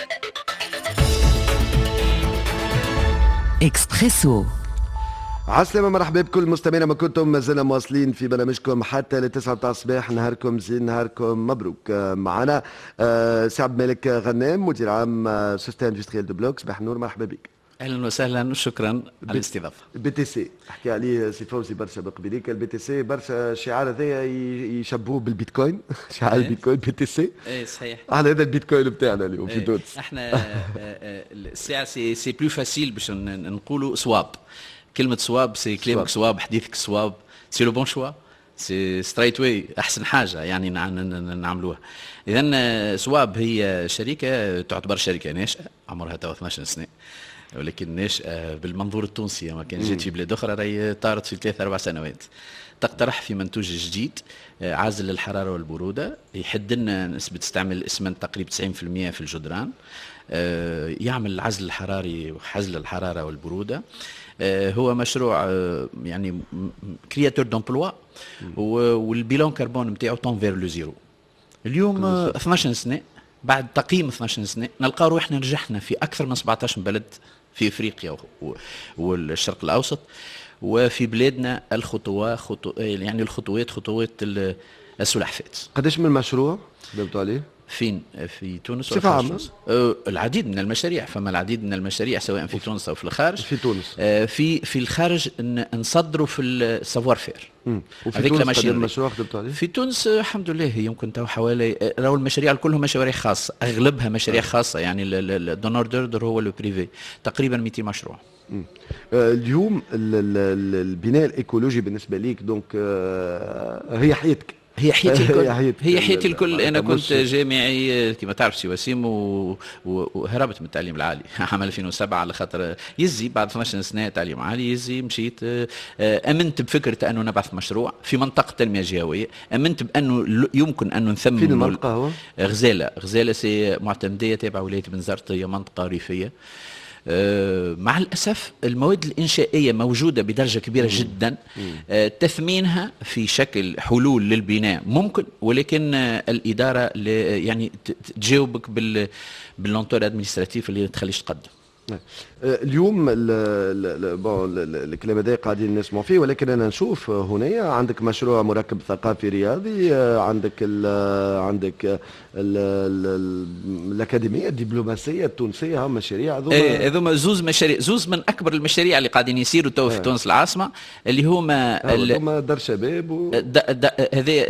إكسبريسو. عسلامة، مرحبا بكل مستمعينا. ما كنتم مازلنا مواصلين في برنامجكم حتى لتسعة متاع الصباح. نهاركم زين، نهاركم مبروك. معنا سي عبد الملك غنام، مدير عام سوستي اندستريال دو بلوك. صباح النور، مرحبا بك. اهلا وسهلا وشكرا على الاستضافه. البي تي سي حكي عليه سي فوزي برشا بقبيليك. البي تي سي برشا الشعار هذايا يشبهوه بالبيتكوين. شعار البيتكوين بي تي سي. اي صحيح. هذا البيتكوين بتاعنا اليوم في تونس. احنا الساعه سي بلو فاسيل باش نقولوا سواب. كلمه سواب سي كلامك سواب، حديثك سواب، سي لو بون شوا، سي ستريت واي، احسن حاجه يعني نعملوها. اذا سواب هي شركه تعتبر شركه ناشئه عمرها تو 12 سنه، ولكن ناشئه بالمنظور التونسي. ما كان جات في بلاد اخرى راهي طارت في 3-4 سنوات. تقترح في منتوج جديد عازل للحراره والبروده، يحد لنا نسبه استعمال الاسمنت تقريبا 90% في الجدران، يعمل العزل الحراري وحزل الحراره والبروده. هو مشروع يعني كرياتور دومبلوا، والبيلون كربون نتاعو طون فير لو زيرو. اليوم 12 سنه بعد تقييم 12 سنه نلقاو روحنا نجحنا في اكثر من 17 بلد في افريقيا والشرق الاوسط، وفي بلادنا يعني الخطوات السلحفات. قداش من مشروع قدمتوا عليه؟ فين؟ في تونس بصفة عامة؟ العديد من المشاريع، فما العديد من المشاريع سواء في تونس او في الخارج. في تونس في الخارج نصدروا في السافوار فير. وفي تونس قدام مشروع قدمتوا عليه؟ في تونس الحمد لله يمكن تو حوالي، راهو المشاريع كلهم مشاريع خاصه، اغلبها مشاريع خاصه، يعني الدونور دوردر هو لو بريفي، تقريبا 200 مشروع. اليوم البناء الايكولوجي بالنسبه ليك دونك هي حياتك. هي حياتي الكل. هي حياتي الكل. انا كنت جامعي كما تعرف سي وسيم، وهربت من التعليم العالي عام 2007 على خاطر يزي بعد 12 سنه تعليم عالي يزي. مشيت امنت بفكره انه نبعث مشروع في منطقه تنميه جهويه، امنت بانه يمكن ان نثمن. فين المنطقه هو؟ غزاله سي معتمديه تابع ولايه بنزرت، هي منطقه ريفيه. مع الأسف المواد الإنشائية موجودة بدرجة كبيرة جدا. تثمينها في شكل حلول للبناء ممكن، ولكن الإدارة يعني تجاوبك باللونتور ادمنستراتيف اللي تخليش تقدم. اليوم الكلام هذا قاعدين نسمعوا فيه، ولكن انا نشوف هنا عندك مشروع مركب ثقافي رياضي، عندك الاكاديميه الدبلوماسيه التونسيه. هم مشاريع هذوما زوز مشاريع، زوز من اكبر المشاريع اللي قاعدين يصيروا تو في تونس العاصمه، اللي هما دار شباب هذا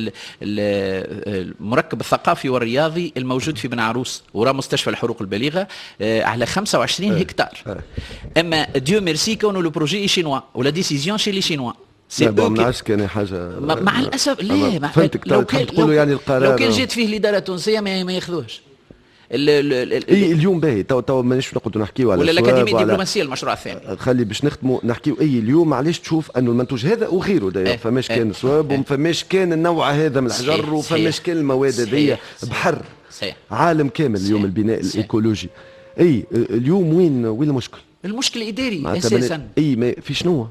المركب الثقافي والرياضي الموجود في بن عروس وراه مستشفى الحروق البالغه على 25 هكتار. اما ديو ميرسي كونه لو بروجي شينوا ولا ديسيزيون شي لي شينوا. ما نعرفش كان حاجه مع الاسف لا. لو كان جات فيه الاداره التونسيه ما ياخذوهش. اليوم باهي تو مانيش نقعدوا نحكيو على ولا الاكاديميه الدبلوماسيه المشروع الثاني. خلي باش نختموا نحكيو. اليوم معليش تشوف انه المنتوج هذا وغيره داير فماش كان سواب ومفماش كان النوع هذا من الحجر وفماش كان المواد هذيا بحر. عالم كامل اليوم البناء الايكولوجي. اليوم وين المشكل؟ المشكل إداري أساسا. في شنو؟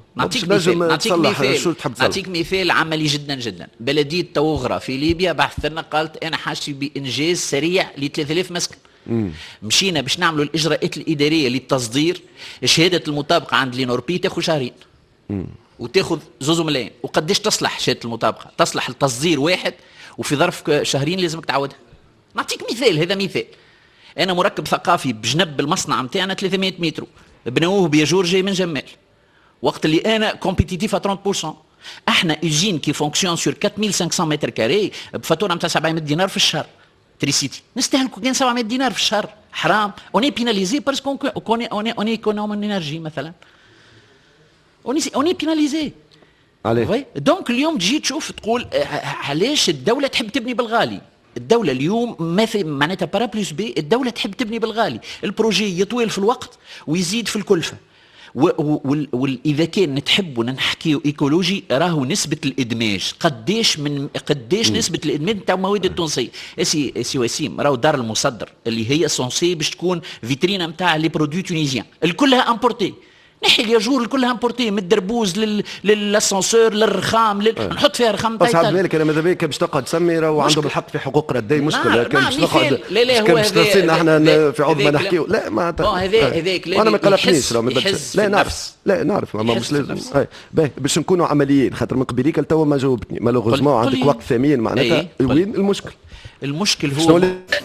نعطيك مثال عملي جدا جدا. بلدية توغرة في ليبيا بعثت لنا قالت أنا حاشي بإنجاز سريع ل 3000 مسكن. مشينا باش نعملوا الإجراءات الإدارية للتصدير. شهادة المطابقة عند لينوربي تاخذ شهرين وتاخذ 2 ملايين. وقديش تصلح شهادة المطابقة؟ تصلح التصدير واحد، وفي ظرف شهرين لازمك تعودها. نعطيك مثال، هذا مثال. أنا مركب ثقافي بجنب المصنع متاعنا 300 متر، بنوه بياجور جاي من جمال، وقت اللي أنا كومبيتيتيف 30%. احنا يجين كي فونكسيون سور 4500 متر كاري بفاتورة متاع 700 دينار في الشهر تريسيتي. نستهلكوا كان 700 دينار في الشهر، حرام. اوني بيناليزي باسكو اوني ايكونوم انرجي مثلا، اوني بيناليزي عليه. دونك اليوم تجي تشوف تقول علاش الدولة تحب تبني بالغالي. الدولة اليوم معناتها بارا بلوس بي، الدولة تحب تبني بالغالي. البروجي يطول في الوقت ويزيد في الكلفة. وإذا كان نتحب ونحكي ايكولوجي، راهو نسبة الإدماج قديش نسبة الإدماج تاع المواد التونسية. سي وسيم راهو دار المصدر اللي هي سونسي باش تكون فيترينا نتاع لي برودوي تونيزيان الكلها امبورتي. نحي الياجور الكل امبورتي من الدربوز للاسانسور للرخام نحط فيها رخام بس عاد بالك انا ماذا بيك باش تقعد تسمي راهو عندهم الحق في حقوق ردي مشكله كان باش نقعد كان باش تصير احنا في عوض ما نحكيو لا ما هذاك وانا ما قلقنيش لا نعرف ما مش لازم باش نكونوا عمليين خاطر من قبيليك لتوا ما جاوبتني مالوغوزمون عندك وقت ثمين معناتها وين المشكل هو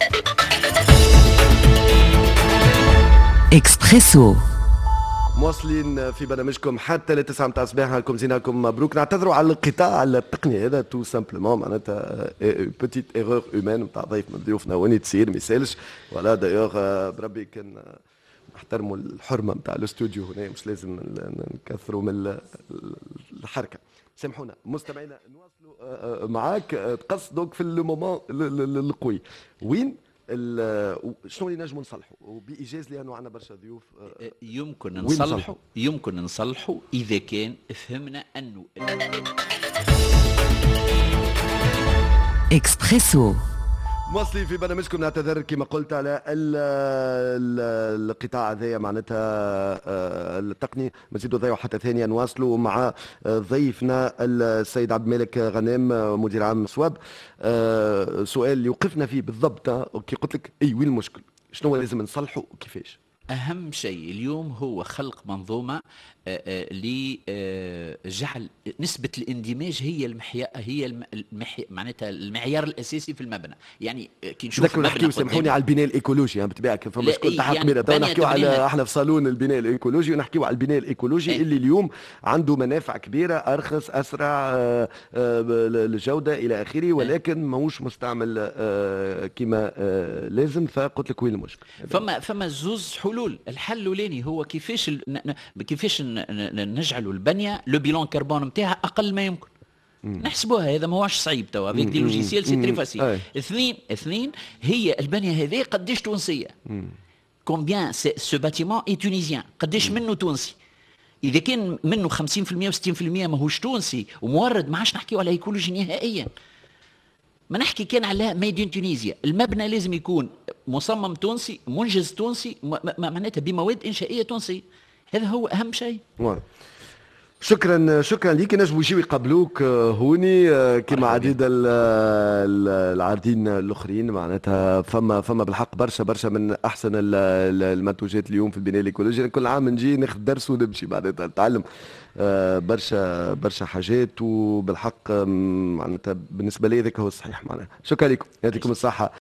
اكسبريسو مواصلين في برنامجكم حتى لتسعة متاع الصباح. لكم زينا لكم مبروك. نعتذروا على الانقطاع التقني هذا تو سامبلومون معناتها بوتيت ايغور هيومان نتاع ضيف من ضيوفنا وين تصير ما يسالش ولا دايوغ بربي كان نحترموا الحرمه نتاع الاستوديو هنا مش لازم نكثروا من الحركه. سامحونا مستمعينا نواصلوا معاك تقص دونك في المومون القوي وين شنو اللي نجموا نصلحوا وبايجاز لانه عندنا برشا ضيوف يمكن نصلحوا اذا كان فهمنا انه اكسبريسو. مواصلين في برنامجكم. نعتذر كما قلت على القطاع هذايا معناتها التقني. مزيدوا ضيعوا حتى ثانيا نواصلوا مع ضيفنا السيد عبد الملك غنام مدير عام صواب. سؤال اللي وقفنا فيه بالضبط كي قلت لك وين المشكل شنو لازم نصلحوا وكيفاش. أهم شيء اليوم هو خلق منظومة لجعل نسبة الاندماج هي معناتها المعيار الأساسي في المبنى. يعني كي نشوف نحكيو سامحوني على البناء الإيكولوجي بالطبيعة فما شكون تحقق يعني نحكيو على احنا في صالون البناء الإيكولوجي ونحكيو على البناء الإيكولوجي اللي اليوم عنده منافع كبيرة أرخص أسرع الجودة إلى آخره ولكن ماهوش مستعمل كما لازم. فقلت لك وين المشكل. فما زوز حلول. الحل الأولاني هو كيفاش نجعلوا البنيه لو بيلون كربون نتاعها اقل ما يمكن. نحسبوها هذا ماهوش صعيب توا افيك دي لوجيسيال سي تري فاسيل. اثنين هي البنيه هذه قداش تونسيه. كومبيان سو باتيمون اي تونيزيان قداش منه تونسي. اذا كان منه 50% و60% ماهوش تونسي ومورد ما عادش نحكيو على ايكولوجي نهائيا. ما نحكي كان على ميدين تونيزيا. المبنى لازم يكون مصمم تونسي منجز تونسي معناتها بمواد انشائيه تونسيه. هذا هو اهم شيء. شكرا ليك. نجموا يجيو يقابلوك هوني كما عديد العارضين الاخرين معناتها فما بالحق برشا من احسن المنتوجات اليوم في البناء الايكولوجي. كل عام نجي ناخذ درس ونمشي معناتها نتعلم برشا حاجات وبالحق معناتها بالنسبه لي ذاك هو الصحيح معناتها. شكرا لكم يعطيكم الصحه.